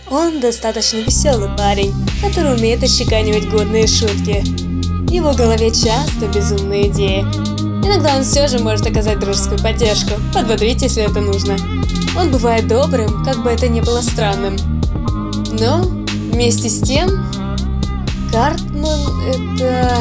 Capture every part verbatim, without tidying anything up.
Он достаточно веселый парень, который умеет отчеканивать годные шутки. В его голове часто безумные идеи. Иногда он все же может оказать дружескую поддержку, подбодрить, если это нужно. Он бывает добрым, как бы это ни было странным. Но вместе с тем, Картман это...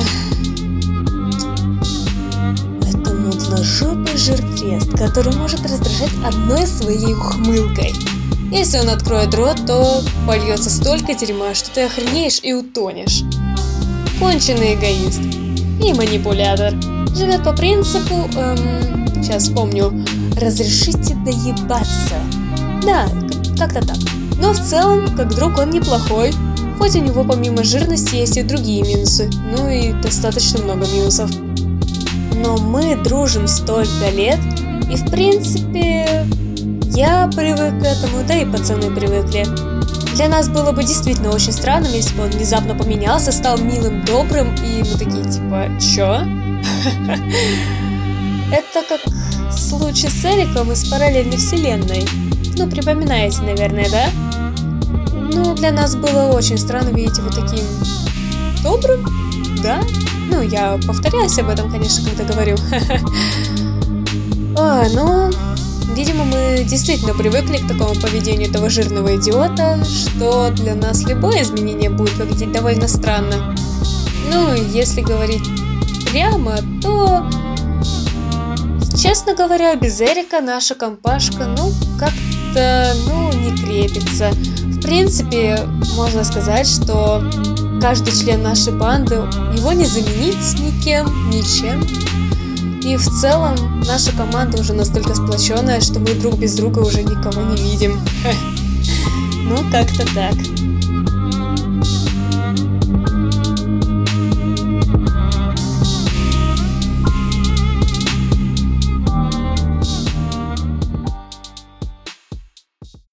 Это мудложопый жиртрест, который может раздражать одной своей ухмылкой. Если он откроет рот, то польется столько дерьма, что ты охренеешь и утонешь. Конченый эгоист и манипулятор. Живет по принципу, эм, сейчас вспомню, разрешите доебаться. Да, как-то так. Но в целом, как друг, он неплохой. Хоть у него помимо жирности есть и другие минусы. Ну и достаточно много минусов. Но мы дружим столько лет, и в принципе, я привык к этому, да и пацаны привыкли. Для нас было бы действительно очень странным, если бы он внезапно поменялся, стал милым, добрым, и мы такие типа, чё? Это как случай с Эриком из параллельной вселенной. Ну, припоминаете, наверное, да? Ну, для нас было очень странно видеть его таким добрым, да? Ну, я повторяюсь об этом, конечно, когда говорю. А, ну, видимо, мы действительно привыкли к такому поведению этого жирного идиота, что для нас любое изменение будет выглядеть довольно странно. Ну, если говорить прямо, то, честно говоря, без Эрика наша компашка, ну, как-то, ну, не крепится. В принципе, можно сказать, что каждый член нашей банды, его не заменить никем, ничем. И в целом, наша команда уже настолько сплоченная, что мы друг без друга уже никого не видим. Ну, как-то так.